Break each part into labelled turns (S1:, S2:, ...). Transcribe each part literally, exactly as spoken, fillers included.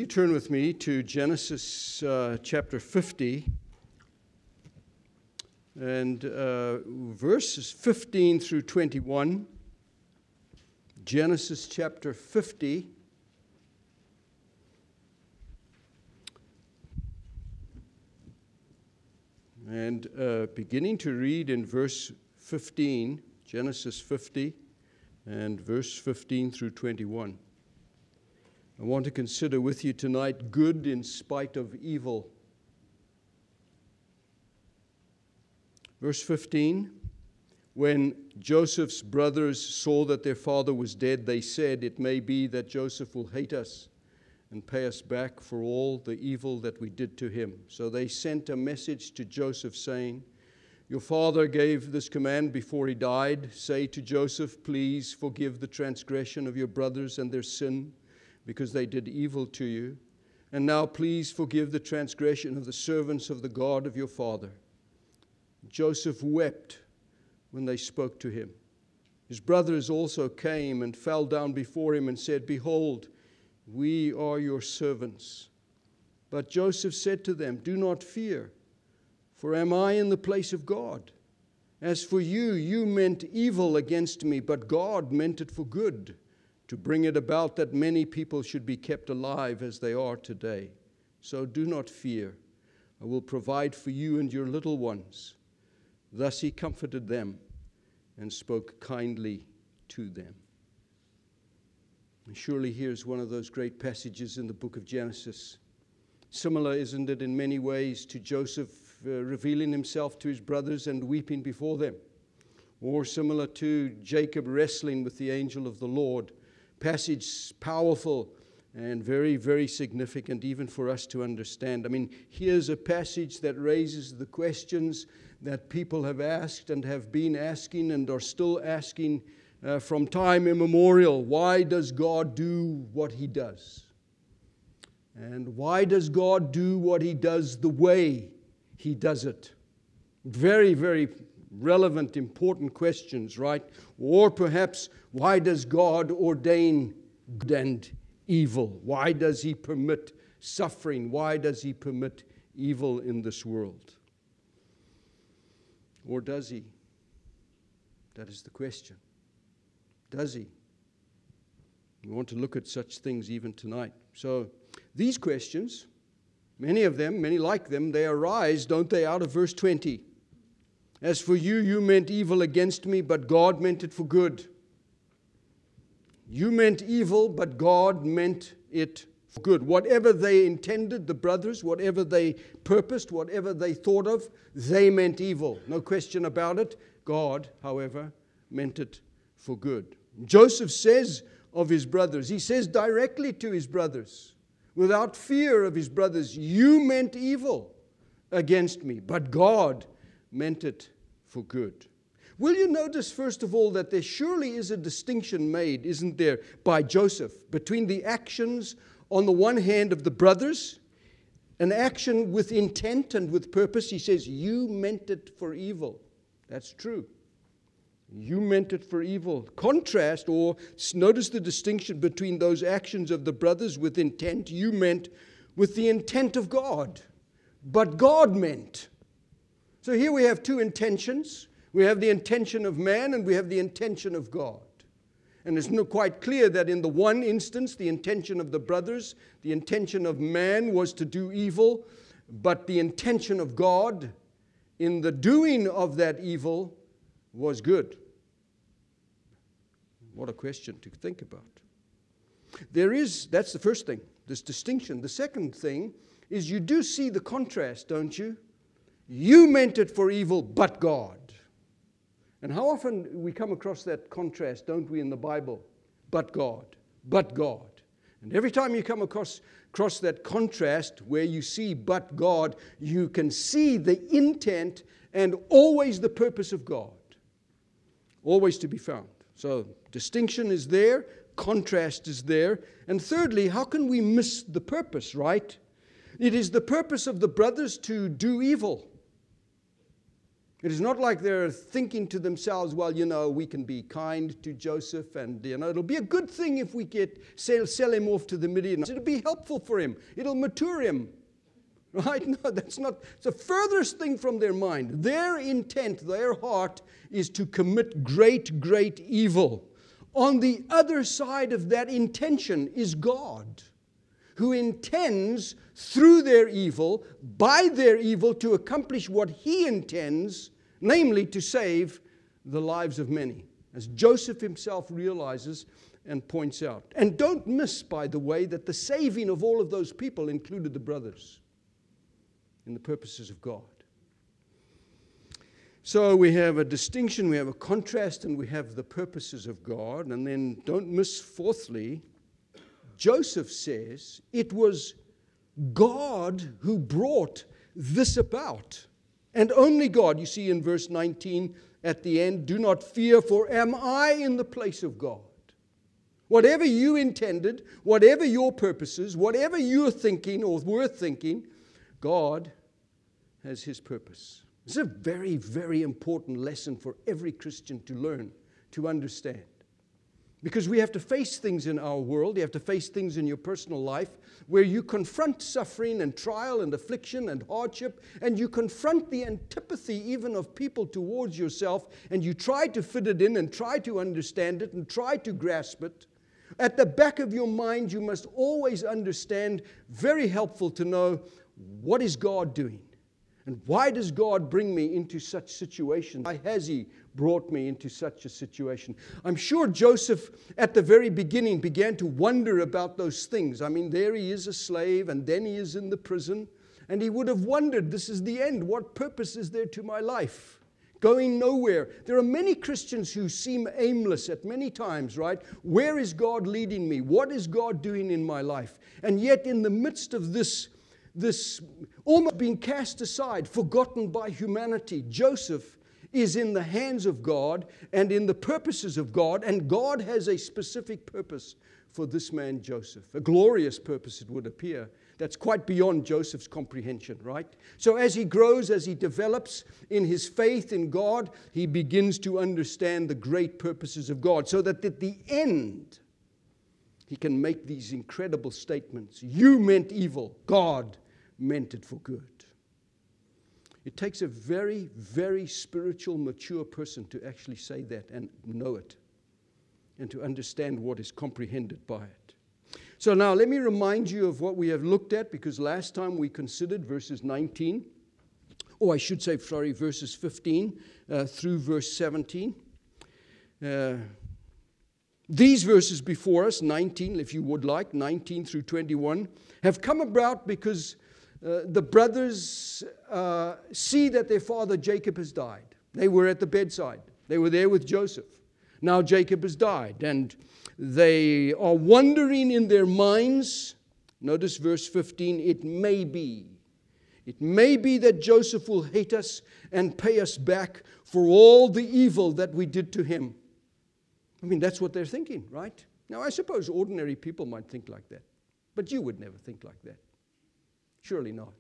S1: turn with me to Genesis uh, chapter fifty and uh, verses fifteen through twenty-one. Genesis chapter fifty. And uh, beginning to read in verse fifteen, Genesis fifty, and verse fifteen through twenty-one. I want to consider with you tonight good in spite of evil. Verse fifteen, when Joseph's brothers saw that their father was dead, they said, "It may be that Joseph will hate us and pay us back for all the evil that we did to him." So they sent a message to Joseph saying, "Your father gave this command before he died. Say to Joseph, please forgive the transgression of your brothers and their sin, because they did evil to you. And now please forgive the transgression of the servants of the God of your father." Joseph wept when they spoke to him. His brothers also came and fell down before him and said, "Behold, we are your servants." But Joseph said to them, "Do not fear, for am I in the place of God? As for you, you meant evil against me, but God meant it for good, to bring it about that many people should be kept alive as they are today. So do not fear. I will provide for you and your little ones." Thus he comforted them and spoke kindly to them. And surely here's one of those great passages in the book of Genesis. Similar, isn't it, in many ways to Joseph uh, revealing himself to his brothers and weeping before them? Or similar to Jacob wrestling with the angel of the Lord. Passage powerful and very, very significant even for us to understand. I mean, here's a passage that raises the questions that people have asked and have been asking and are still asking uh, from time immemorial. Why does God do what he does? And why does God do what he does the way he does it? Very, very relevant, important questions, right? Or perhaps, why does God ordain good and evil? Why does he permit suffering? Why does he permit evil in this world? Or does he? That is the question. Does he? We want to look at such things even tonight. So these questions, many of them, many like them, they arise, don't they, out of verse twenty. As for you, you meant evil against me, but God meant it for good. You meant evil, but God meant it for good. Whatever they intended, the brothers, whatever they purposed, whatever they thought of, they meant evil. No question about it. God, however, meant it for good. Joseph says of his brothers, he says directly to his brothers, without fear of his brothers, "You meant evil against me, but God meant it for good." Will you notice, first of all, that there surely is a distinction made, isn't there, by Joseph between the actions on the one hand of the brothers, an action with intent and with purpose. He says, "You meant it for evil." That's true. You meant it for evil. Contrast, or notice the distinction between those actions of the brothers with intent, you meant, with the intent of God. But God meant. So here we have two intentions. We have the intention of man and we have the intention of God. And it's not quite clear that in the one instance, the intention of the brothers, the intention of man was to do evil, but the intention of God in the doing of that evil was good. What a question to think about. There is, that's the first thing, this distinction. The second thing is you do see the contrast, don't you? You meant it for evil, but God. And how often we come across that contrast, don't we, in the Bible? But God, but God. And every time you come across, across that contrast where you see but God, you can see the intent and always the purpose of God. Always to be found. So distinction is there, contrast is there. And thirdly, how can we miss the purpose, right? It is the purpose of the brothers to do evil. It is not like they're thinking to themselves, well, you know, we can be kind to Joseph and, you know, it'll be a good thing if we get sell, sell him off to the Midianites. It'll be helpful for him. It'll mature him. Right? No, that's not. It's the furthest thing from their mind. Their intent, their heart is to commit great, great evil. On the other side of that intention is God, who intends through their evil, by their evil, to accomplish what He intends, namely to save the lives of many, as Joseph himself realizes and points out. And don't miss, by the way, that the saving of all of those people included the brothers in the purposes of God. So we have a distinction, we have a contrast, and we have the purposes of God. And then don't miss, fourthly, Joseph says it was God who brought this about. And only God. You see in verse nineteen at the end, do not fear, for am I in the place of God? Whatever you intended, whatever your purposes, whatever you're thinking or were thinking, God has His purpose. This is a very, very important lesson for every Christian to learn, to understand. Because we have to face things in our world, you have to face things in your personal life where you confront suffering and trial and affliction and hardship, and you confront the antipathy even of people towards yourself, and you try to fit it in and try to understand it and try to grasp it. At the back of your mind, you must always understand, very helpful to know, what is God doing? And why does God bring me into such situations? Why has He brought me into such a situation? I'm sure Joseph, at the very beginning, began to wonder about those things. I mean, there he is a slave, and then he is in the prison. And he would have wondered, this is the end. What purpose is there to my life? Going nowhere. There are many Christians who seem aimless at many times, right? Where is God leading me? What is God doing in my life? And yet, in the midst of this This almost being cast aside, forgotten by humanity, Joseph is in the hands of God and in the purposes of God, and God has a specific purpose for this man Joseph. A glorious purpose, it would appear, that's quite beyond Joseph's comprehension, right? So as he grows, as he develops in his faith in God, he begins to understand the great purposes of God, so that at the end, he can make these incredible statements. You meant evil. God meant it for good. It takes a very, very spiritual, mature person to actually say that and know it and to understand what is comprehended by it. So now let me remind you of what we have looked at, because last time we considered verses nineteen, or I should say, sorry, verses fifteen uh, through verse seventeen. Uh, These verses before us, nineteen, if you would like, nineteen through twenty-one, have come about because uh, the brothers uh, see that their father Jacob has died. They were at the bedside. They were there with Joseph. Now Jacob has died, and they are wondering in their minds. Notice verse fifteen, it may be. It may be that Joseph will hate us and pay us back for all the evil that we did to him. I mean, that's what they're thinking, right? Now, I suppose ordinary people might think like that. But you would never think like that. Surely not.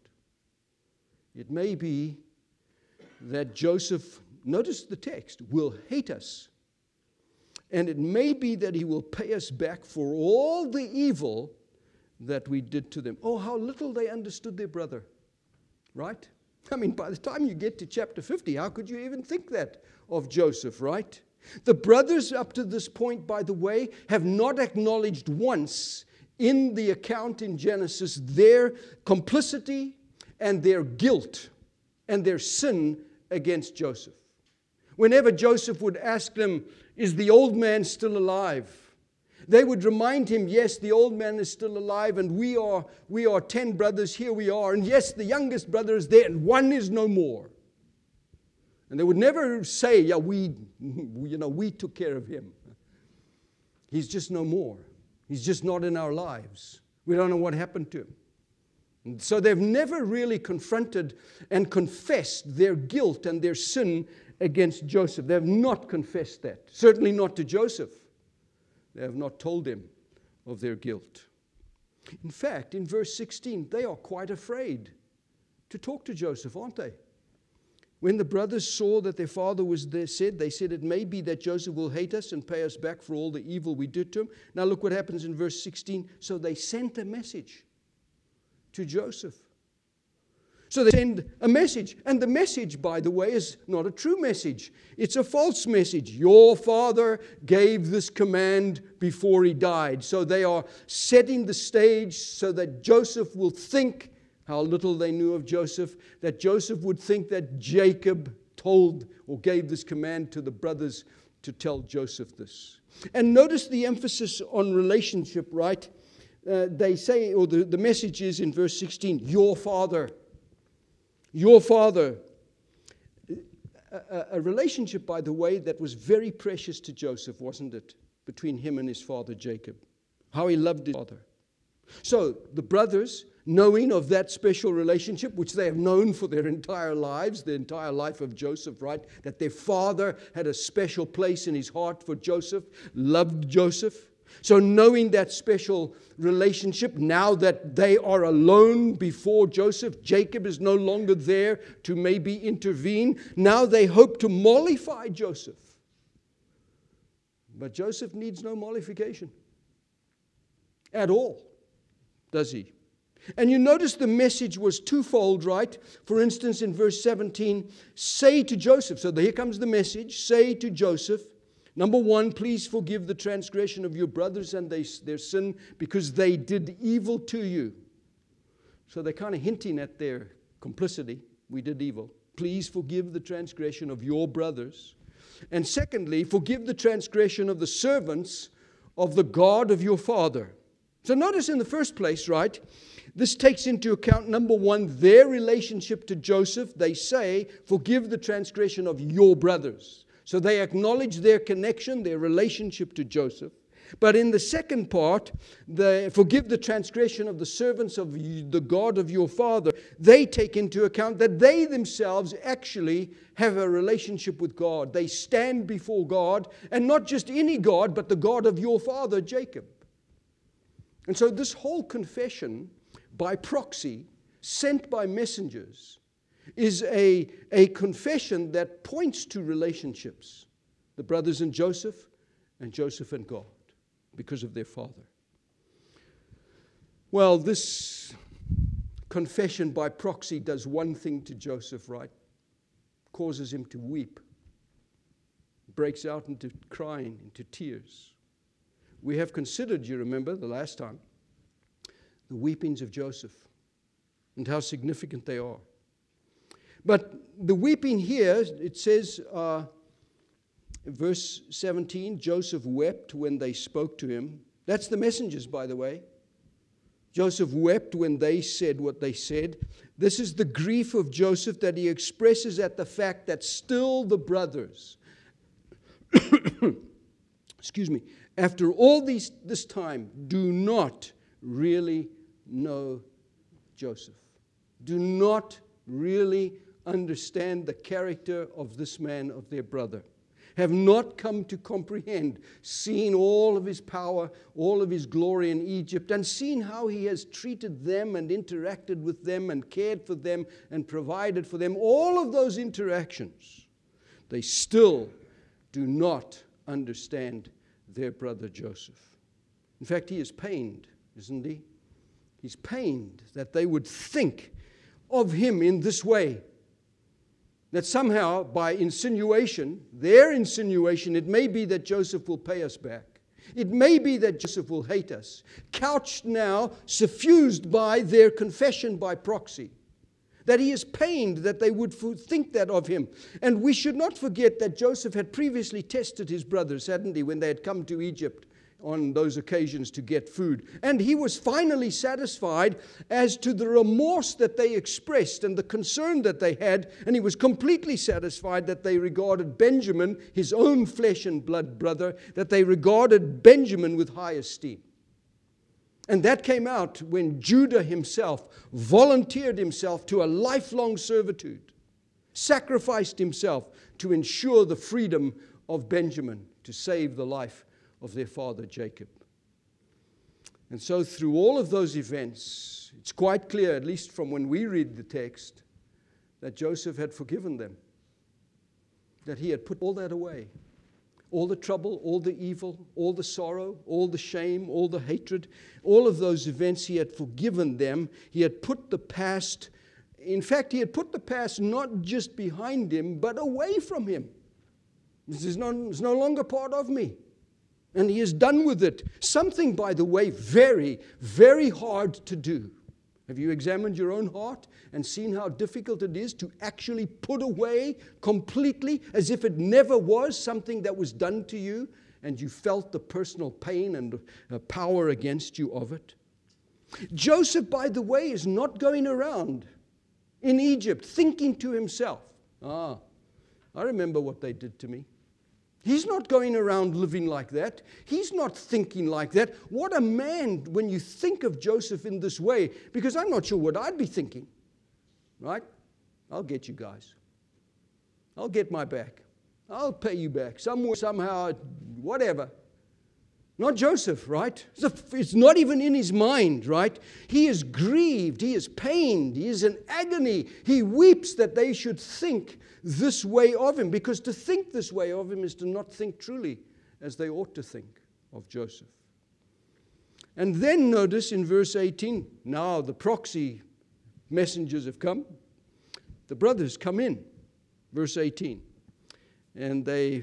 S1: It may be that Joseph, notice the text, will hate us. And it may be that he will pay us back for all the evil that we did to them. Oh, how little they understood their brother, right? I mean, by the time you get to chapter fifty, how could you even think that of Joseph, right? The brothers up to this point, by the way, have not acknowledged once in the account in Genesis their complicity and their guilt and their sin against Joseph. Whenever Joseph would ask them, is the old man still alive? They would remind him, yes, the old man is still alive, and we are, we are ten brothers, here we are, and yes, the youngest brother is there, and one is no more. And they would never say, yeah, we, you know, we took care of him. He's just no more. He's just not in our lives. We don't know what happened to him. And so they've never really confronted and confessed their guilt and their sin against Joseph. They have not confessed that. Certainly not to Joseph. They have not told him of their guilt. In fact, in verse sixteen, they are quite afraid to talk to Joseph, aren't they? When the brothers saw that their father was there, said, they said, it may be that Joseph will hate us and pay us back for all the evil we did to him. Now look what happens in verse sixteen. So they sent a message to Joseph. So they send a message. And the message, by the way, is not a true message. It's a false message. Your father gave this command before he died. So they are setting the stage so that Joseph will think, how little they knew of Joseph, that Joseph would think that Jacob told or gave this command to the brothers to tell Joseph this. And notice the emphasis on relationship, right? Uh, they say, or the, the message is in verse sixteen, your father. Your father. A, a relationship, by the way, that was very precious to Joseph, wasn't it? Between him and his father Jacob. How he loved his father. So the brothers, knowing of that special relationship, which they have known for their entire lives, the entire life of Joseph, right? That their father had a special place in his heart for Joseph, loved Joseph. So knowing that special relationship, now that they are alone before Joseph, Jacob is no longer there to maybe intervene. Now they hope to mollify Joseph. But Joseph needs no mollification at all, does he? And you notice the message was twofold, right? For instance, in verse seventeen, say to Joseph. So here comes the message. Say to Joseph, number one, please forgive the transgression of your brothers and they, their sin because they did evil to you. So they're kind of hinting at their complicity. We did evil. Please forgive the transgression of your brothers. And secondly, forgive the transgression of the servants of the God of your father. So notice in the first place, right, this takes into account, number one, their relationship to Joseph. They say, forgive the transgression of your brothers. So they acknowledge their connection, their relationship to Joseph. But in the second part, the forgive the transgression of the servants of the God of your father. They take into account that they themselves actually have a relationship with God. They stand before God, and not just any God, but the God of your father, Jacob. And so this whole confession by proxy, sent by messengers, is a, a confession that points to relationships. The brothers and Joseph, and Joseph and God, because of their father. Well, this confession by proxy does one thing to Joseph, right? Causes him to weep. Breaks out into crying, into tears. We have considered, you remember, the last time, the weepings of Joseph and how significant they are. But the weeping here, it says, uh, verse seventeen, Joseph wept when they spoke to him. That's the messengers, by the way. Joseph wept when they said what they said. This is the grief of Joseph that he expresses at the fact that still the brothers, excuse me, after all these, this time, do not really know Joseph. Do not really understand the character of this man, of their brother. Have not come to comprehend, seen all of his power, all of his glory in Egypt, and seen how he has treated them and interacted with them and cared for them and provided for them. All of those interactions, they still do not understand their brother Joseph. In fact, he is pained, isn't he? He's pained that they would think of him in this way. That somehow, by insinuation, their insinuation, it may be that Joseph will pay us back. It may be that Joseph will hate us. Couched now, suffused by their confession by proxy. That he is pained that they would think that of him. And we should not forget that Joseph had previously tested his brothers, hadn't he, when they had come to Egypt on those occasions to get food. And he was finally satisfied as to the remorse that they expressed and the concern that they had. And he was completely satisfied that they regarded Benjamin, his own flesh and blood brother, that they regarded Benjamin with high esteem. And that came out when Judah himself volunteered himself to a lifelong servitude, sacrificed himself to ensure the freedom of Benjamin, to save the life of their father Jacob. And so through all of those events, it's quite clear, at least from when we read the text, that Joseph had forgiven them. that he had put all that away. All the trouble, all the evil, all the sorrow, all the shame, all the hatred, all of those events, he had forgiven them. He had put the past, in fact, he had put the past not just behind him, but away from him. This is no, it's no longer part of me. And he is done with it. Something, by the way, very, very hard to do. Have you examined your own heart and seen how difficult it is to actually put away completely, as if it never was, something that was done to you, and you felt the personal pain and uh, power against you of it? Joseph, by the way, is not going around in Egypt thinking to himself, ah, I remember what they did to me. He's not going around living like that. He's not thinking like that. What a man when you think of Joseph in this way, because I'm not sure what I'd be thinking. Right? I'll get you guys. I'll get my back. I'll pay you back. Somewhere, somehow, whatever. Not Joseph, right? It's not even in his mind, right? He is grieved. He is pained. He is in agony. He weeps that they should think this way of him, because to think this way of him is to not think truly as they ought to think of Joseph. And then notice in verse eighteen, now the proxy messengers have come. The brothers come in, verse eighteen, and they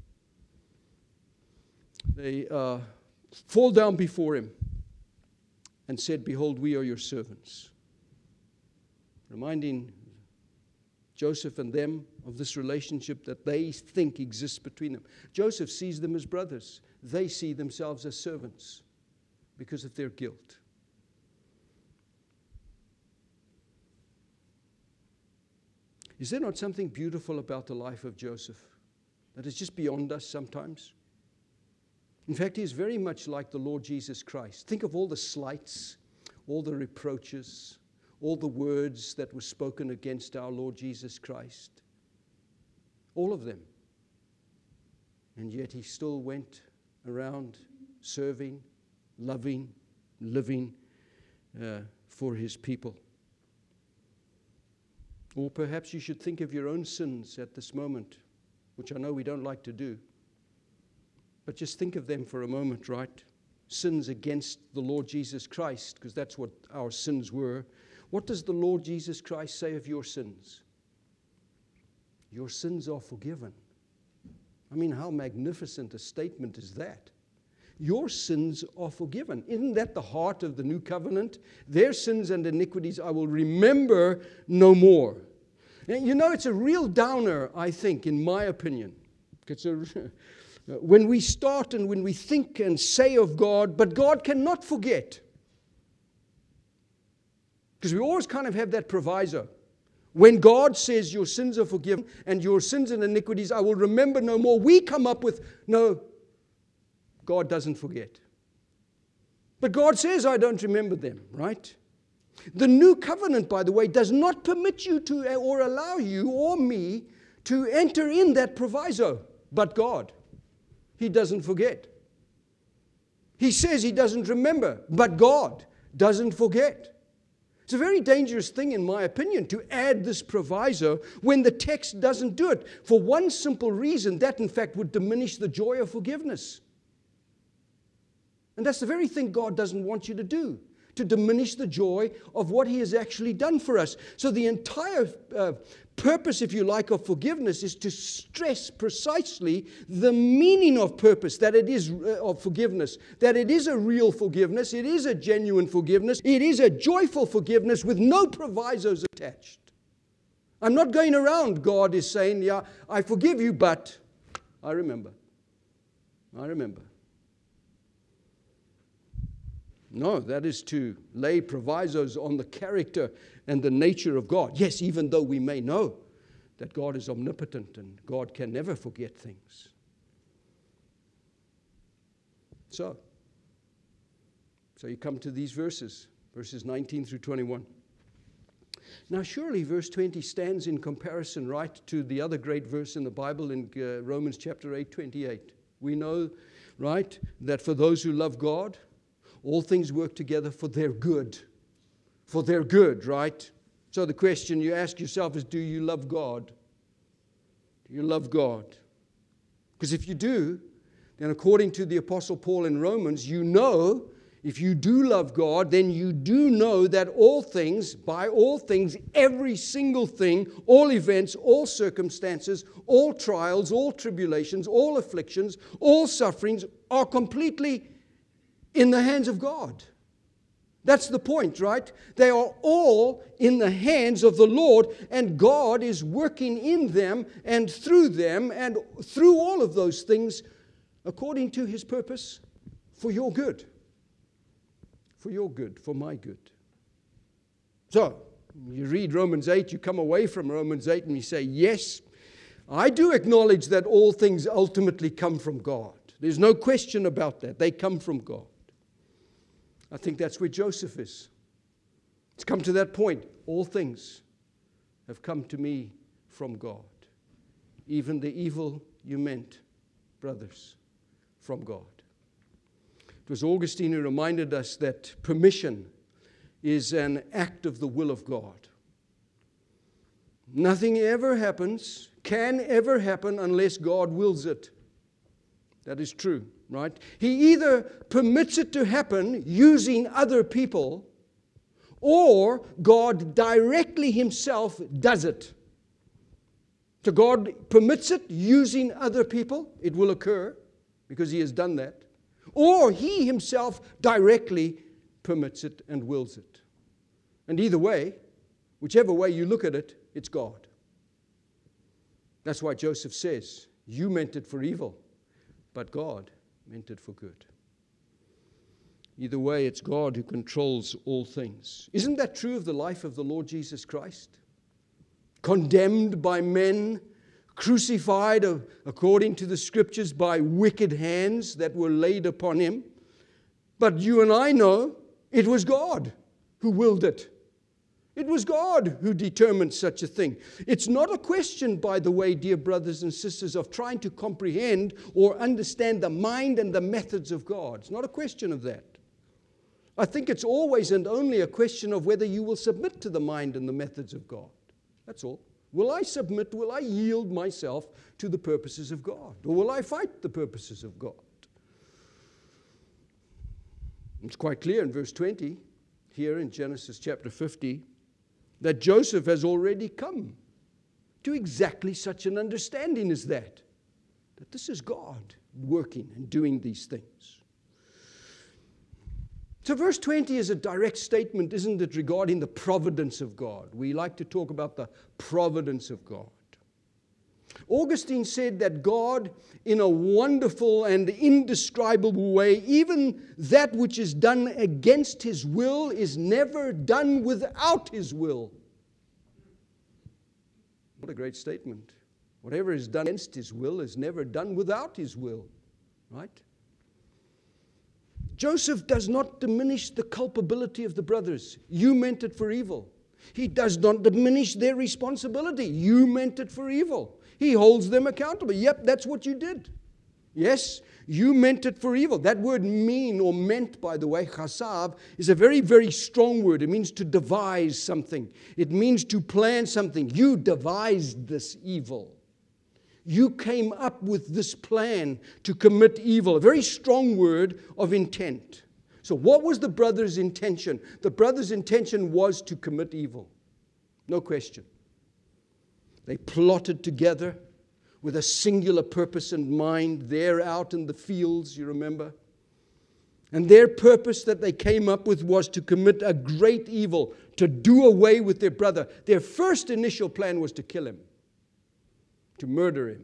S1: they uh, fall down before him and said, behold, we are your servants. Reminding Joseph and them of this relationship that they think exists between them. Joseph sees them as brothers. They see themselves as servants because of their guilt. Is there not something beautiful about the life of Joseph that is just beyond us sometimes? In fact, he is very much like the Lord Jesus Christ. Think of all the slights, all the reproaches, all the words that were spoken against our Lord Jesus Christ. All of them. And yet he still went around serving, loving, living uh, for his people. Or perhaps you should think of your own sins at this moment, which I know we don't like to do. But just think of them for a moment, right? Sins against the Lord Jesus Christ, because that's what our sins were. What does the Lord Jesus Christ say of your sins? Your sins are forgiven. I mean, how magnificent a statement is that? Your sins are forgiven. Isn't that the heart of the new covenant? Their sins and iniquities I will remember no more. And you know, it's a real downer, I think, in my opinion. It's a, when we start and when we think and say of God, but God cannot forget. Because we always kind of have that proviso. When God says your sins are forgiven and your sins and iniquities I will remember no more, we come up with, no, God doesn't forget. But God says I don't remember them, right? The new covenant, by the way, does not permit you to or allow you or me to enter in that proviso. But God, He doesn't forget. He says He doesn't remember, but God doesn't forget. It's a very dangerous thing, in my opinion, to add this proviso when the text doesn't do it. For one simple reason, that in fact would diminish the joy of forgiveness. And that's the very thing God doesn't want you to do, to diminish the joy of what He has actually done for us. So the entire uh, purpose, if you like, of forgiveness is to stress precisely the meaning of purpose, that it is uh, of forgiveness, that it is a real forgiveness, it is a genuine forgiveness, it is a joyful forgiveness with no provisos attached. I'm not going around, God is saying, yeah, I forgive you, but I remember. I remember. No, that is to lay provisos on the character and the nature of God. Yes, even though we may know that God is omnipotent and God can never forget things. So, so you come to these verses, verses nineteen through twenty-one. Now, surely verse twenty stands in comparison, right, to the other great verse in the Bible in uh, Romans chapter eight, twenty-eight. We know, right, that for those who love God, all things work together for their good. For their good, right? So the question you ask yourself is, do you love God? Do you love God? Because if you do, then according to the Apostle Paul in Romans, you know, if you do love God, then you do know that all things, by all things, every single thing, all events, all circumstances, all trials, all tribulations, all afflictions, all sufferings are completely in the hands of God. That's the point, right? They are all in the hands of the Lord, and God is working in them and through them and through all of those things according to His purpose for your good. For your good, for my good. So, you read Romans eight, you come away from Romans eight and you say, yes, I do acknowledge that all things ultimately come from God. There's no question about that. They come from God. I think that's where Joseph is. It's come to that point. All things have come to me from God. Even the evil you meant, brothers, from God. It was Augustine who reminded us that permission is an act of the will of God. Nothing ever happens, can ever happen unless God wills it. That is true, right? He either permits it to happen using other people, or God directly Himself does it. So God permits it using other people. It will occur because He has done that. Or He Himself directly permits it and wills it. And either way, whichever way you look at it, it's God. That's why Joseph says, you meant it for evil, but God meant it for good. Either way, it's God who controls all things. Isn't that true of the life of the Lord Jesus Christ? Condemned by men, crucified according to the Scriptures by wicked hands that were laid upon Him. But you and I know it was God who willed it. It was God who determined such a thing. It's not a question, by the way, dear brothers and sisters, of trying to comprehend or understand the mind and the methods of God. It's not a question of that. I think it's always and only a question of whether you will submit to the mind and the methods of God. That's all. Will I submit, will I yield myself to the purposes of God? Or will I fight the purposes of God? It's quite clear in verse twenty, here in Genesis chapter fifty, that Joseph has already come to exactly such an understanding as that. That this is God working and doing these things. So verse twenty is a direct statement, isn't it, regarding the providence of God. We like to talk about the providence of God. Augustine said that God, in a wonderful and indescribable way, even that which is done against His will is never done without His will. What a great statement. Whatever is done against His will is never done without His will. Right? Joseph does not diminish the culpability of the brothers. You meant it for evil. He does not diminish their responsibility. You meant it for evil. He holds them accountable. Yep, that's what you did. Yes, you meant it for evil. That word mean or meant, by the way, chasav, is a very, very strong word. It means to devise something. It means to plan something. You devised this evil. You came up with this plan to commit evil. A very strong word of intent. So what was the brothers' intention? The brothers' intention was to commit evil. No question. They plotted together with a singular purpose in mind. They're out in the fields, you remember. And their purpose that they came up with was to commit a great evil, to do away with their brother. Their first initial plan was to kill him, to murder him.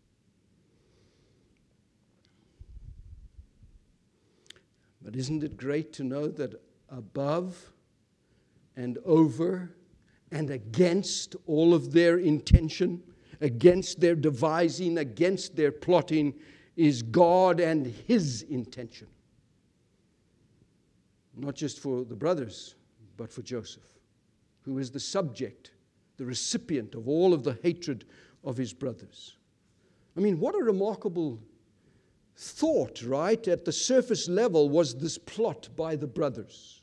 S1: But isn't it great to know that above and over and against all of their intention, against their devising, against their plotting, is God and His intention. Not just for the brothers, but for Joseph, who is the subject, the recipient of all of the hatred of his brothers. I mean, what a remarkable thought, right? At the surface level was this plot by the brothers.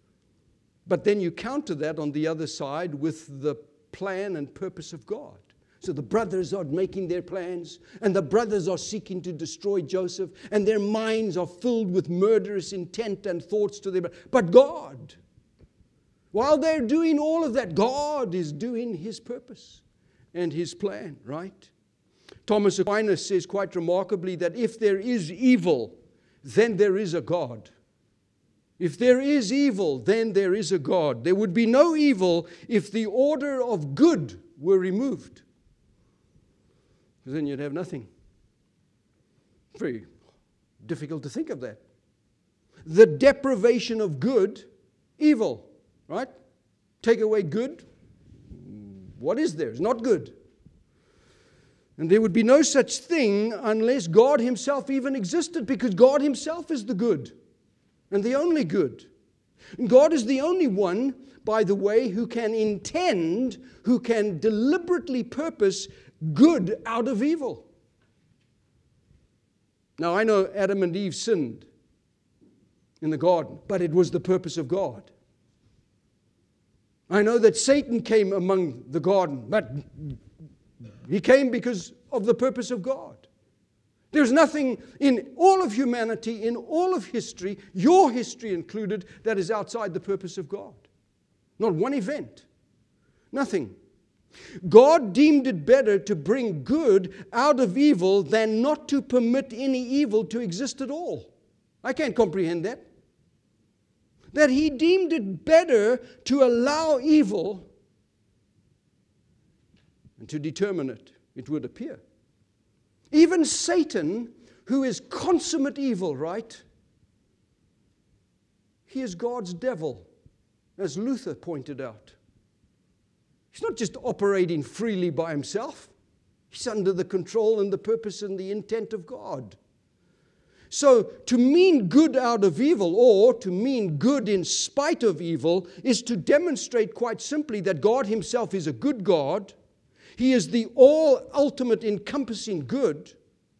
S1: But then you counter that on the other side with the plan and purpose of God. So the brothers are making their plans, and the brothers are seeking to destroy Joseph, and their minds are filled with murderous intent and thoughts to them. But God, while they're doing all of that, God is doing His purpose and His plan, right? Thomas Aquinas says quite remarkably that if there is evil, then there is a God. If there is evil, then there is a God. There would be no evil if the order of good were removed. Because then you'd have nothing. Very difficult to think of that. The deprivation of good, evil, right? Take away good, what is there? It's not good. And there would be no such thing unless God Himself even existed, because God Himself is the good and the only good. And God is the only one, by the way, who can intend, who can deliberately purpose good out of evil. Now, I know Adam and Eve sinned in the garden, but it was the purpose of God. I know that Satan came among the garden, but he came because of the purpose of God. There's nothing in all of humanity, in all of history, your history included, that is outside the purpose of God. Not one event. Nothing. God deemed it better to bring good out of evil than not to permit any evil to exist at all. I can't comprehend that. That He deemed it better to allow evil and to determine it, it would appear. Even Satan, who is consummate evil, right? He is God's devil, as Luther pointed out. He's not just operating freely by himself. He's under the control and the purpose and the intent of God. So to mean good out of evil, or to mean good in spite of evil, is to demonstrate quite simply that God Himself is a good God. He is the all-ultimate encompassing good.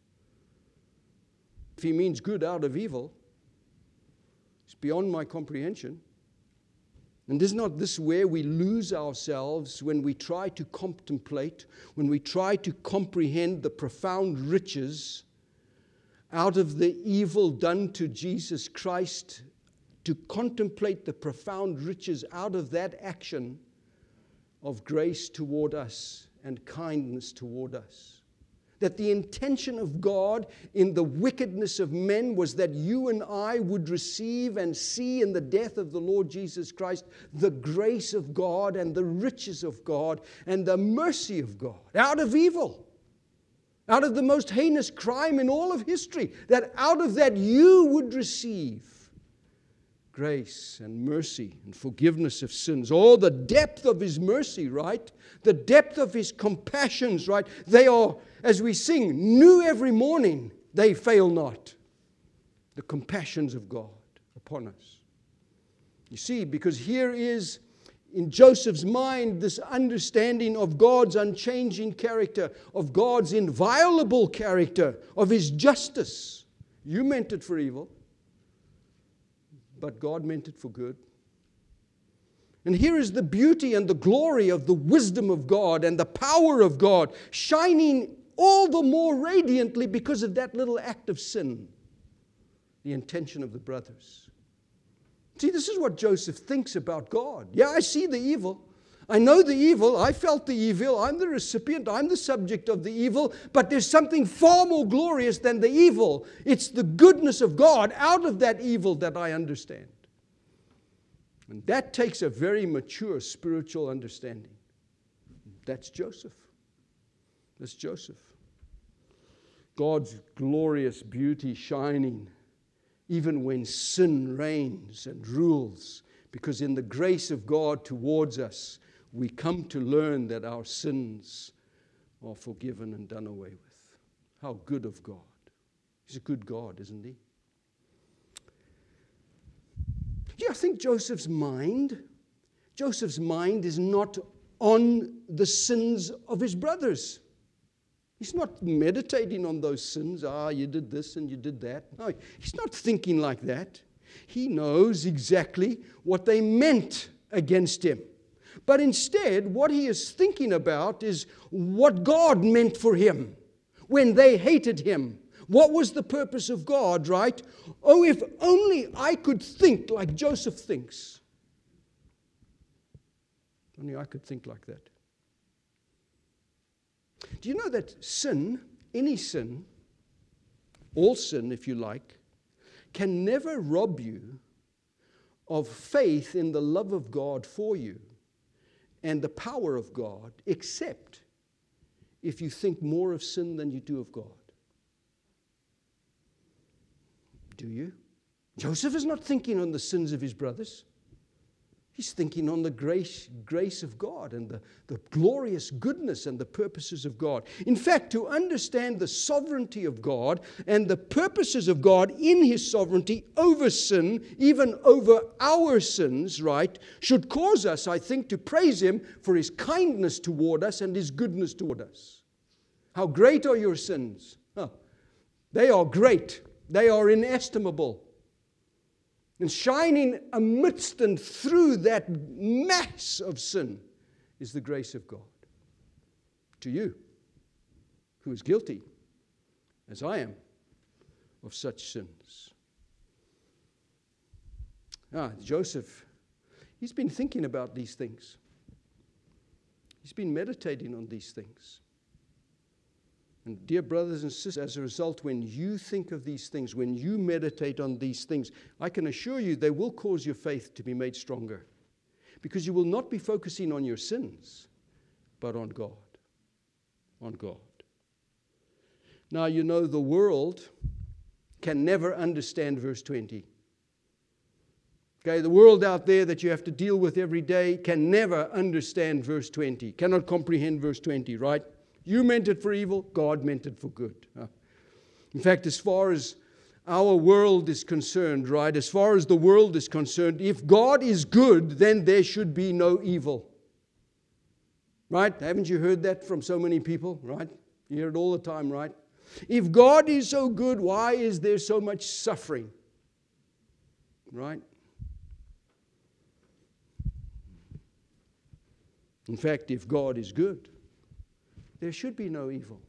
S1: If He means good out of evil, it's beyond my comprehension. And is not this where we lose ourselves when we try to contemplate, when we try to comprehend the profound riches out of the evil done to Jesus Christ, to contemplate the profound riches out of that action of grace toward us and kindness toward us? That the intention of God in the wickedness of men was that you and I would receive and see in the death of the Lord Jesus Christ the grace of God and the riches of God and the mercy of God out of evil, out of the most heinous crime in all of history, that out of that you would receive grace and mercy and forgiveness of sins. Oh, the depth of His mercy, right? The depth of His compassions, right? They are, as we sing, new every morning. They fail not. The compassions of God upon us. You see, because here is in Joseph's mind this understanding of God's unchanging character, of God's inviolable character, of His justice. You meant it for evil, but God meant it for good. And here is the beauty and the glory of the wisdom of God and the power of God shining all the more radiantly because of that little act of sin, the intention of the brothers. See, this is what Joseph thinks about God. Yeah, I see the evil. I know the evil. I felt the evil. I'm the recipient. I'm the subject of the evil. But there's something far more glorious than the evil. It's the goodness of God out of that evil that I understand. And that takes a very mature spiritual understanding. That's Joseph. That's Joseph. God's glorious beauty shining even when sin reigns and rules, because in the grace of God towards us, we come to learn that our sins are forgiven and done away with. How good of God. He's a good God, isn't He? Yeah, I think Joseph's mind, Joseph's mind is not on the sins of his brothers. He's not meditating on those sins. Ah, you did this and you did that. No, he's not thinking like that. He knows exactly what they meant against him. But instead, what he is thinking about is what God meant for him when they hated him. What was the purpose of God, right? Oh, if only I could think like Joseph thinks. Only I could think like that. Do you know that sin, any sin, all sin if you like, can never rob you of faith in the love of God for you and the power of God, except if you think more of sin than you do of God? Do you? Joseph is not thinking on the sins of his brothers. He's thinking on the grace, grace of God and the, the glorious goodness and the purposes of God. In fact, to understand the sovereignty of God and the purposes of God in his sovereignty over sin, even over our sins, right, should cause us, I think, to praise him for his kindness toward us and his goodness toward us. How great are your sins? Huh. They are great. They are inestimable. And shining amidst and through that mass of sin is the grace of God. To you, who is guilty, as I am, of such sins. Ah, Joseph, he's been thinking about these things. He's been meditating on these things. And dear brothers and sisters, as a result, when you think of these things, when you meditate on these things, I can assure you they will cause your faith to be made stronger. Because you will not be focusing on your sins, but on God. On God. Now, you know, the world can never understand verse twenty. Okay, the world out there that you have to deal with every day can never understand verse twenty, cannot comprehend verse twenty, right? You meant it for evil, God meant it for good. In fact, as far as our world is concerned, right, as far as the world is concerned, if God is good, then there should be no evil. Right? Haven't you heard that from so many people, right? You hear it all the time, right? If God is so good, why is there so much suffering? Right? In fact, if God is good, there should be no evil.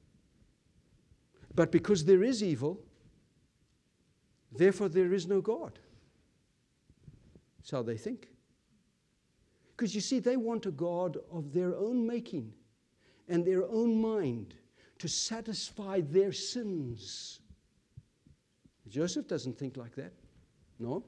S1: But because there is evil, therefore there is no God. That's how they think. Because you see, they want a God of their own making and their own mind to satisfy their sins. Joseph doesn't think like that. No.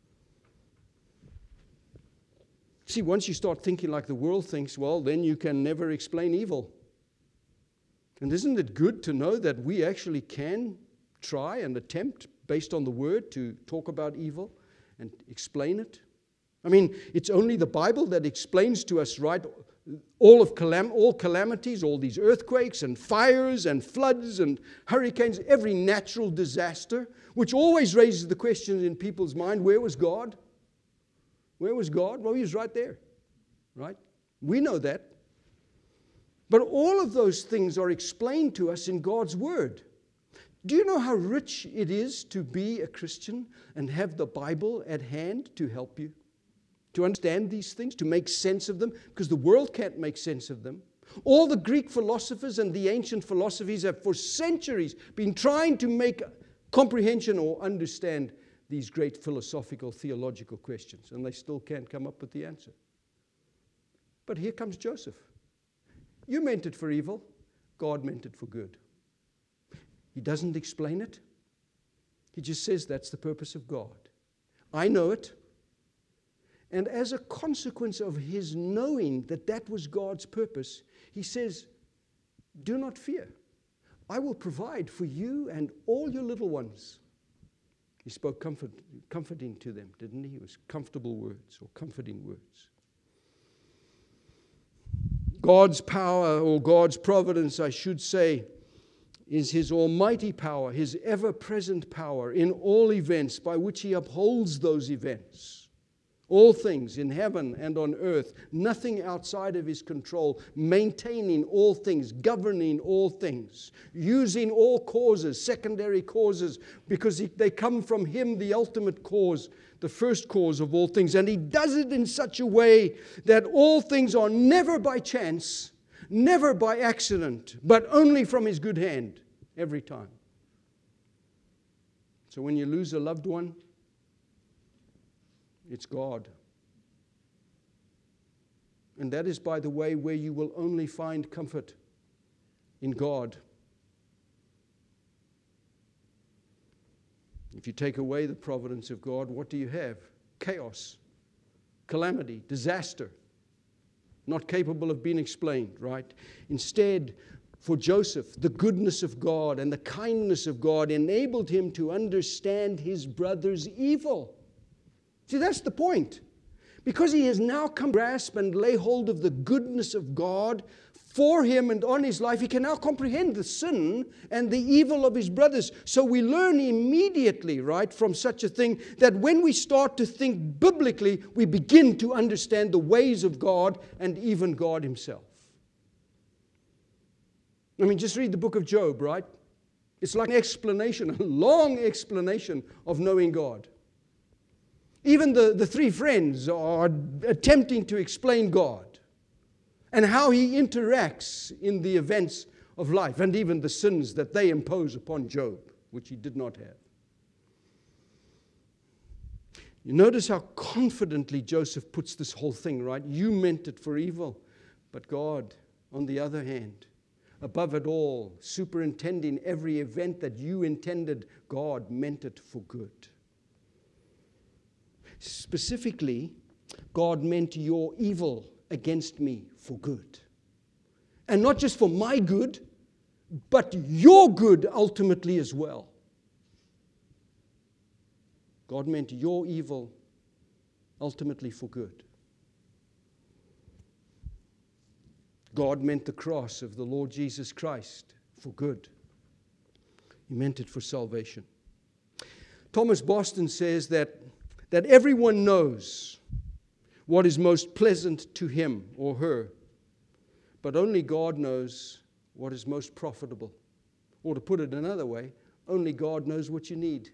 S1: See, once you start thinking like the world thinks, well, then you can never explain evil. And isn't it good to know that we actually can try and attempt, based on the Word, to talk about evil and explain it? I mean, it's only the Bible that explains to us, right, all of calam- all calamities, all these earthquakes and fires and floods and hurricanes, every natural disaster, which always raises the question in people's mind, where was God? Where was God? Well, he was right there, right? We know that. But all of those things are explained to us in God's Word. Do you know how rich it is to be a Christian and have the Bible at hand to help you? To understand these things, to make sense of them, because the world can't make sense of them. All the Greek philosophers and the ancient philosophies have for centuries been trying to make comprehension or understand these great philosophical, theological questions, and they still can't come up with the answer. But here comes Joseph. You meant it for evil, God meant it for good. He doesn't explain it. He just says that's the purpose of God. I know it. And as a consequence of his knowing that that was God's purpose, he says, do not fear. I will provide for you and all your little ones. He spoke comfort, comforting to them, didn't he? It was comfortable words or comforting words. God's power, or God's providence, I should say, is his almighty power, his ever-present power in all events by which he upholds those events. All things in heaven and on earth, nothing outside of his control, maintaining all things, governing all things, using all causes, secondary causes, because he, they come from him, the ultimate cause, the first cause of all things. And he does it in such a way that all things are never by chance, never by accident, but only from his good hand, every time. So when you lose a loved one, it's God. And that is, by the way, where you will only find comfort, in God. If you take away the providence of God, what do you have? Chaos, calamity, disaster, not capable of being explained, right? Instead, for Joseph, the goodness of God and the kindness of God enabled him to understand his brother's evil. See, that's the point. Because he has now come to grasp and lay hold of the goodness of God for him and on his life, he can now comprehend the sin and the evil of his brothers. So we learn immediately, right, from such a thing, that when we start to think biblically, we begin to understand the ways of God and even God himself. I mean, just read the book of Job, right? It's like an explanation, a long explanation of knowing God. Even the, the three friends are attempting to explain God and how he interacts in the events of life, and even the sins that they impose upon Job, which he did not have. You notice how confidently Joseph puts this whole thing, right? You meant it for evil, but God, on the other hand, above it all, superintending every event that you intended, God meant it for good. Specifically, God meant your evil against me for good. And not just for my good, but your good ultimately as well. God meant your evil ultimately for good. God meant the cross of the Lord Jesus Christ for good. He meant it for salvation. Thomas Boston says that that everyone knows what is most pleasant to him or her, but only God knows what is most profitable. Or to put it another way, only God knows what you need.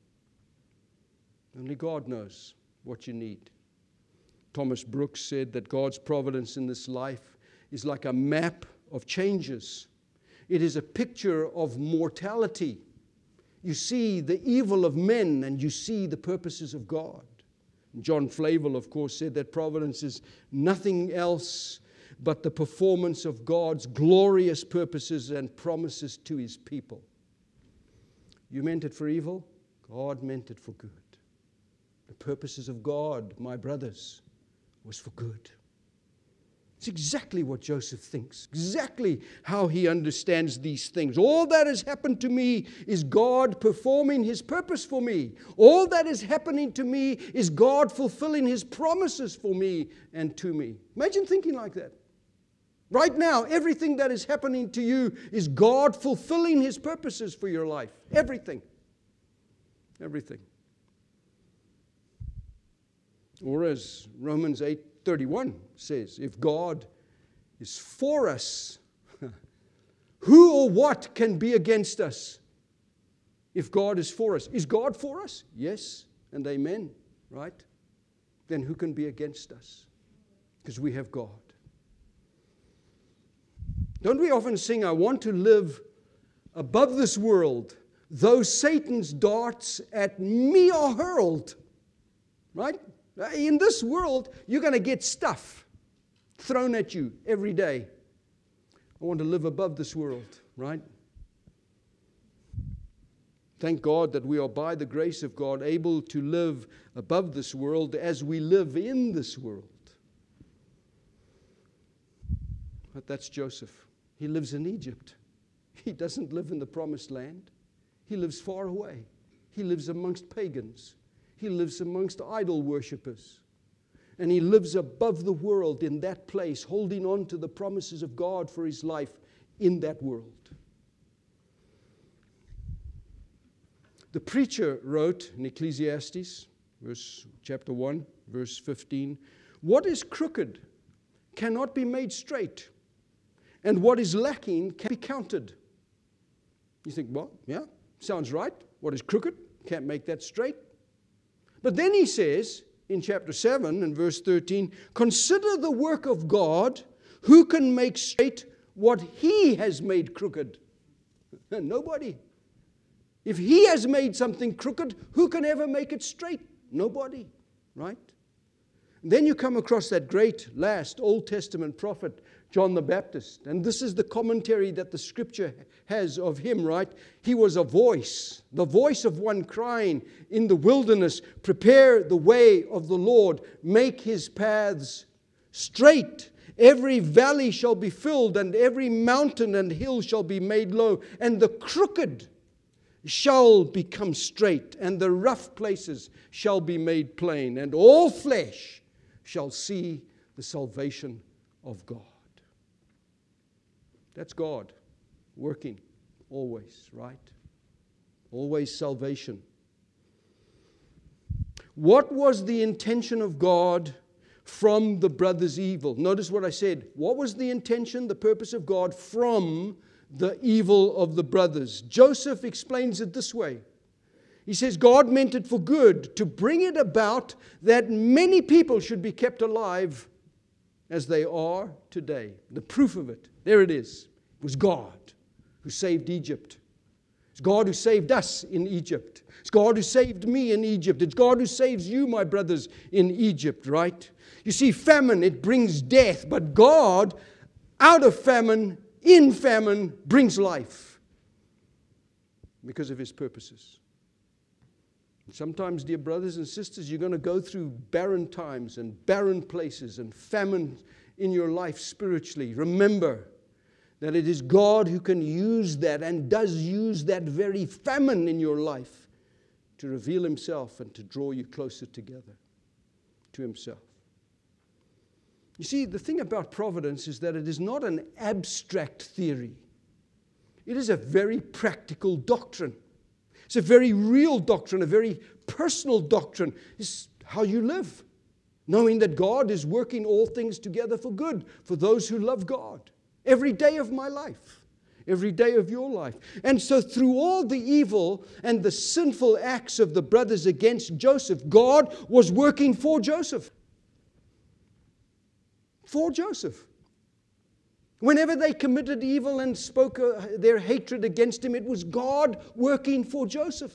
S1: Only God knows what you need. Thomas Brooks said that God's providence in this life is like a map of changes. It is a picture of mortality. You see the evil of men and you see the purposes of God. John Flavel, of course, said that providence is nothing else but the performance of God's glorious purposes and promises to his people. You meant it for evil? God meant it for good. The purposes of God, my brothers, was for good. It's exactly what Joseph thinks, exactly how he understands these things. All that has happened to me is God performing his purpose for me. All that is happening to me is God fulfilling his promises for me and to me. Imagine thinking like that. Right now, everything that is happening to you is God fulfilling his purposes for your life. Everything. Everything. Or as Romans eight thirty-one says, if God is for us, who or what can be against us? If God is for us. Is God for us? Yes and amen, right? Then who can be against us? Because we have God. Don't we often sing, I want to live above this world, though Satan's darts at me are hurled, right? In this world, you're going to get stuff thrown at you every day. I want to live above this world, right? Thank God that we are, by the grace of God, able to live above this world as we live in this world. But that's Joseph. He lives in Egypt. He doesn't live in the promised land. He lives far away. He lives amongst pagans. He lives amongst idol worshippers. And he lives above the world in that place, holding on to the promises of God for his life in that world. The preacher wrote in Ecclesiastes, verse, chapter one, verse fifteen. What is crooked cannot be made straight, and what is lacking can be counted. You think, well, yeah, sounds right. What is crooked? Can't make that straight. But then he says, in chapter seven and verse thirteen, consider the work of God, who can make straight what he has made crooked. Nobody. If he has made something crooked, who can ever make it straight? Nobody, right? And then you come across that great last Old Testament prophet, John the Baptist. And this is the commentary that the scripture has of him, right? He was a voice, the voice of one crying in the wilderness, prepare the way of the Lord, make his paths straight. Every valley shall be filled, and every mountain and hill shall be made low, and the crooked shall become straight, and the rough places shall be made plain, and all flesh shall see the salvation of God. That's God working always, right? Always salvation. What was the intention of God from the brothers' evil? Notice what I said. What was the intention, the purpose of God from the evil of the brothers? Joseph explains it this way. He says God meant it for good, to bring it about that many people should be kept alive as they are today. The proof of it, there it is. It was God who saved Egypt. It's God who saved us in Egypt. It's God who saved me in Egypt. It's God who saves you, my brothers, in Egypt, right? You see, famine, it brings death, but God, out of famine, in famine, brings life because of his purposes. Sometimes, dear brothers and sisters, you're going to go through barren times and barren places and famine in your life spiritually. Remember that it is God who can use that and does use that very famine in your life to reveal himself and to draw you closer together to himself. You see, the thing about providence is that it is not an abstract theory. It is a very practical doctrine. It's a very real doctrine, a very personal doctrine. It's how you live, knowing that God is working all things together for good for those who love God. Every day of my life, every day of your life. And so through all the evil and the sinful acts of the brothers against Joseph, God was working for Joseph. For Joseph. Whenever they committed evil and spoke uh, their hatred against him, it was God working for Joseph.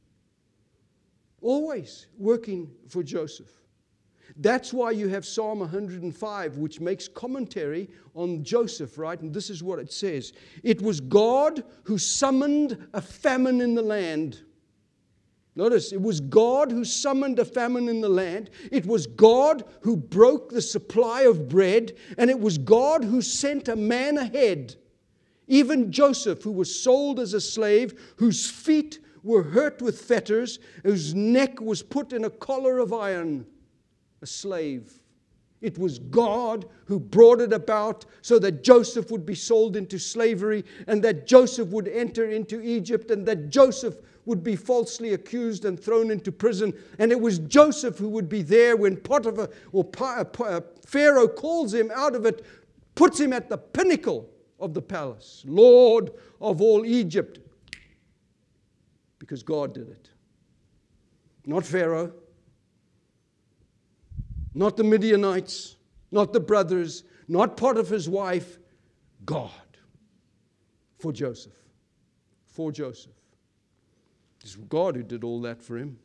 S1: Always working for Joseph. That's why you have Psalm one hundred five, which makes commentary on Joseph, right? And this is what it says. It was God who summoned a famine in the land. Notice, it was God who summoned a famine in the land. It was God who broke the supply of bread. And it was God who sent a man ahead. Even Joseph, who was sold as a slave, whose feet were hurt with fetters, whose neck was put in a collar of iron. A slave. It was God who brought it about so that Joseph would be sold into slavery and that Joseph would enter into Egypt and that Joseph would be falsely accused and thrown into prison. And it was Joseph who would be there when Potiphar or Pharaoh calls him out of it, puts him at the pinnacle of the palace, Lord of all Egypt, because God did it. Not Pharaoh. Not the Midianites, not the brothers, not Potiphar's wife, God. For Joseph. For Joseph. It's God who did all that for him.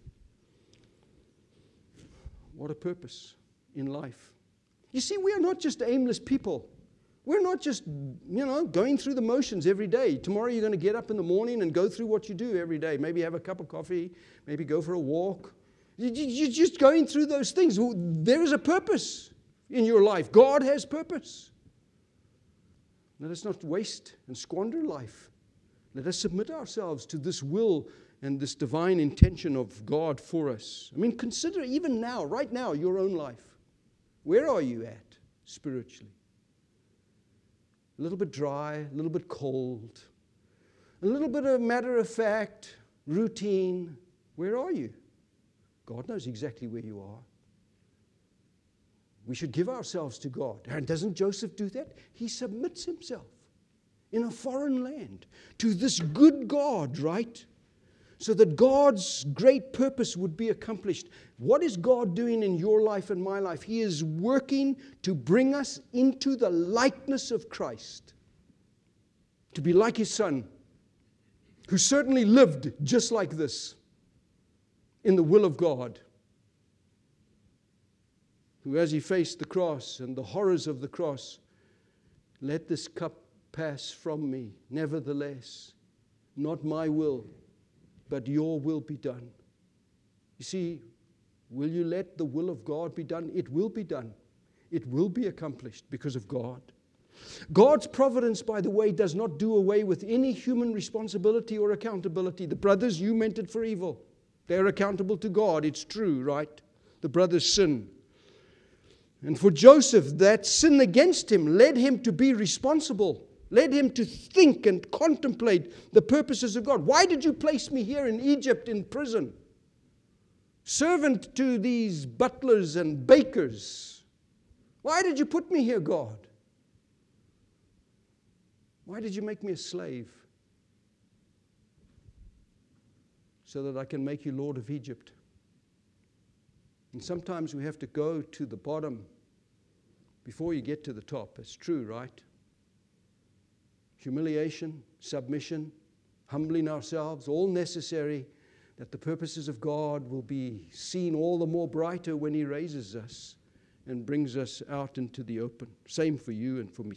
S1: What a purpose in life. You see, we are not just aimless people. We're not just, you know, going through the motions every day. Tomorrow you're going to get up in the morning and go through what you do every day. Maybe have a cup of coffee, maybe go for a walk. You're just going through those things. There is a purpose in your life. God has purpose. Let us not waste and squander life. Let us submit ourselves to this will and this divine intention of God for us. I mean, consider even now, right now, your own life. Where are you at spiritually? A little bit dry, a little bit cold, a little bit of matter of fact, routine. Where are you? God knows exactly where you are. We should give ourselves to God. And doesn't Joseph do that? He submits himself in a foreign land to this good God, right? So that God's great purpose would be accomplished. What is God doing in your life and my life? He is working to bring us into the likeness of Christ. To be like His Son, who certainly lived just like this, in the will of God. Who, as He faced the cross and the horrors of the cross, let this cup pass from me. Nevertheless, not my will, but your will be done. You see, will you let the will of God be done? It will be done. It will be accomplished because of God. God's providence, by the way, does not do away with any human responsibility or accountability. The brothers, you meant it for evil. They're accountable to God. It's true, right? The brothers sin. And for Joseph, that sin against him led him to be responsible, led him to think and contemplate the purposes of God. Why did you place me here in Egypt in prison? Servant to these butlers and bakers. Why did you put me here, God? Why did you make me a slave? So that I can make you Lord of Egypt. And sometimes we have to go to the bottom before you get to the top. It's true, right? Humiliation, submission, humbling ourselves, all necessary that the purposes of God will be seen all the more brighter when He raises us and brings us out into the open. Same for you and for me.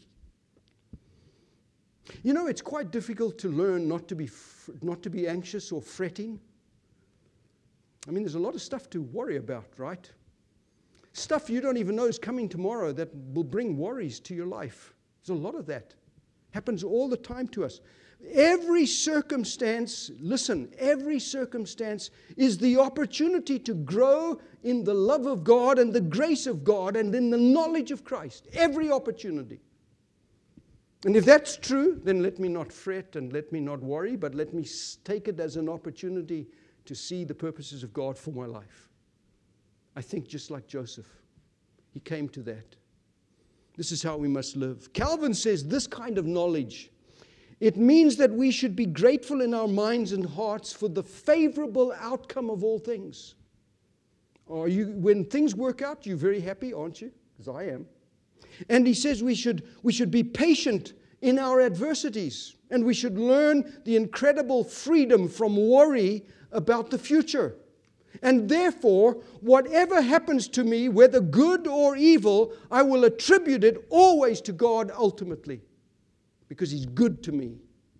S1: You know, it's quite difficult to learn not to be not to be anxious or fretting. I mean, there's a lot of stuff to worry about, right? Stuff you don't even know is coming tomorrow that will bring worries to your life. There's a lot of that. Happens all the time to us. Every circumstance, listen, every circumstance is the opportunity to grow in the love of God and the grace of God and in the knowledge of Christ. Every opportunity. And if that's true, then let me not fret and let me not worry, but let me take it as an opportunity to see the purposes of God for my life. I think just like Joseph, he came to that. This is how we must live. Calvin says this kind of knowledge, it means that we should be grateful in our minds and hearts for the favorable outcome of all things. Are you, when things work out, you're very happy, aren't you? Because I am. And he says we should, we should be patient in our adversities, and we should learn the incredible freedom from worry about the future. And therefore, whatever happens to me, whether good or evil, I will attribute it always to God ultimately, because He's good to me,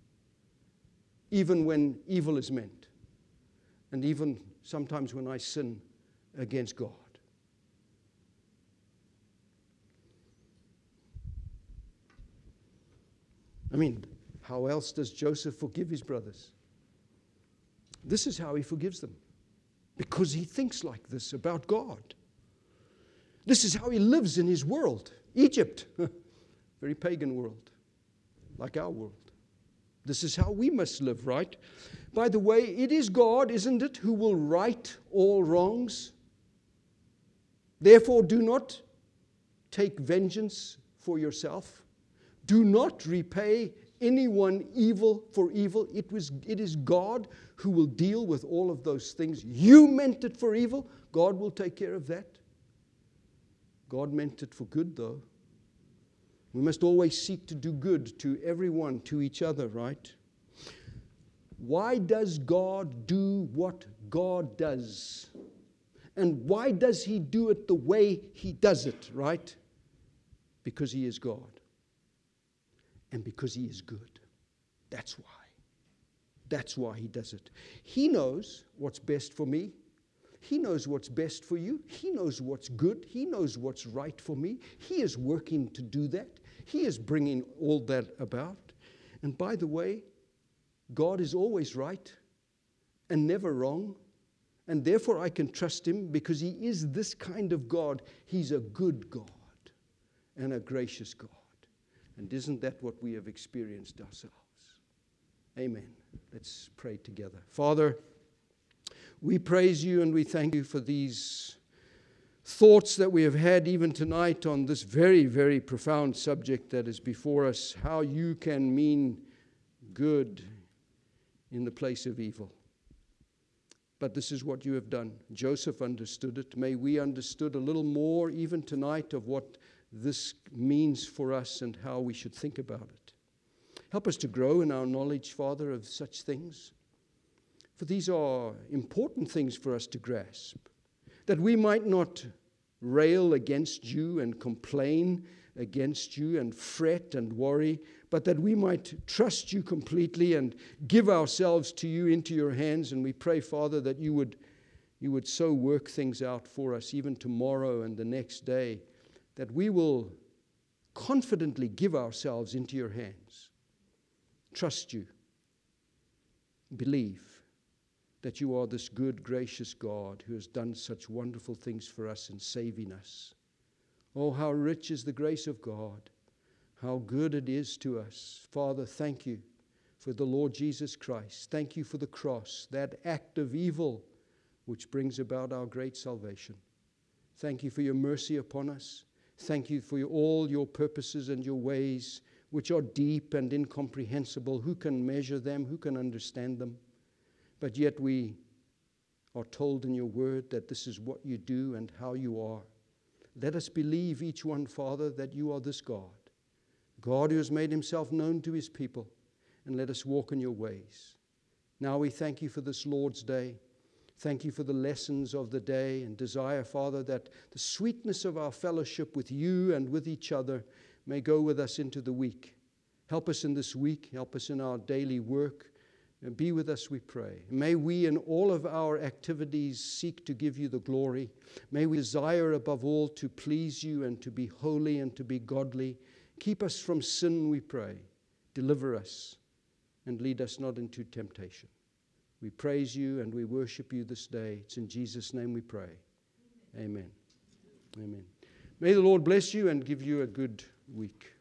S1: even when evil is meant, and even sometimes when I sin against God. I mean, how else does Joseph forgive his brothers? This is how he forgives them. Because he thinks like this about God. This is how he lives in his world. Egypt, very pagan world, like our world. This is how we must live, right? By the way, it is God, isn't it, who will right all wrongs? Therefore, do not take vengeance for yourself. Do not repay anyone evil for evil. It was, it is God who will deal with all of those things. You meant it for evil. God will take care of that. God meant it for good, though. We must always seek to do good to everyone, to each other, right? Why does God do what God does? And why does He do it the way He does it, right? Because He is God. And because He is good. That's why. That's why He does it. He knows what's best for me. He knows what's best for you. He knows what's good. He knows what's right for me. He is working to do that. He is bringing all that about. And by the way, God is always right and never wrong. And therefore I can trust Him because He is this kind of God. He's a good God and a gracious God. And isn't that what we have experienced ourselves? Amen. Let's pray together. Father, We praise you and we thank you for these thoughts that we have had even tonight on this very, very profound subject that is before us, how you can mean good in the place of evil. But this is what you have done. Joseph understood it. May we understood a little more even tonight of what this means for us and how we should think about it. Help us to grow in our knowledge, Father, of such things. For these are important things for us to grasp, that we might not rail against you and complain against you and fret and worry, but that we might trust you completely and give ourselves to you into your hands. And we pray, Father, that you would, you would so work things out for us even tomorrow and the next day, that we will confidently give ourselves into your hands. Trust you. Believe that you are this good, gracious God who has done such wonderful things for us in saving us. Oh, how rich is the grace of God. How good it is to us. Father, thank you for the Lord Jesus Christ. Thank you for the cross, that act of evil which brings about our great salvation. Thank you for your mercy upon us. Thank you for your, all your purposes and your ways, which are deep and incomprehensible. Who can measure them? Who can understand them? But yet we are told in your word that this is what you do and how you are. Let us believe each one, Father, that you are this God, God who has made himself known to his people, and let us walk in your ways. Now we thank you for this Lord's Day. Thank you for the lessons of the day, and desire, Father, that the sweetness of our fellowship with you and with each other may go with us into the week. Help us in this week. Help us in our daily work. And be with us, we pray. May we in all of our activities seek to give you the glory. May we desire above all to please you and to be holy and to be godly. Keep us from sin, we pray. Deliver us and lead us not into temptation. We praise you and we worship you this day. It's in Jesus' name we pray. Amen. Amen. May the Lord bless you and give you a good week.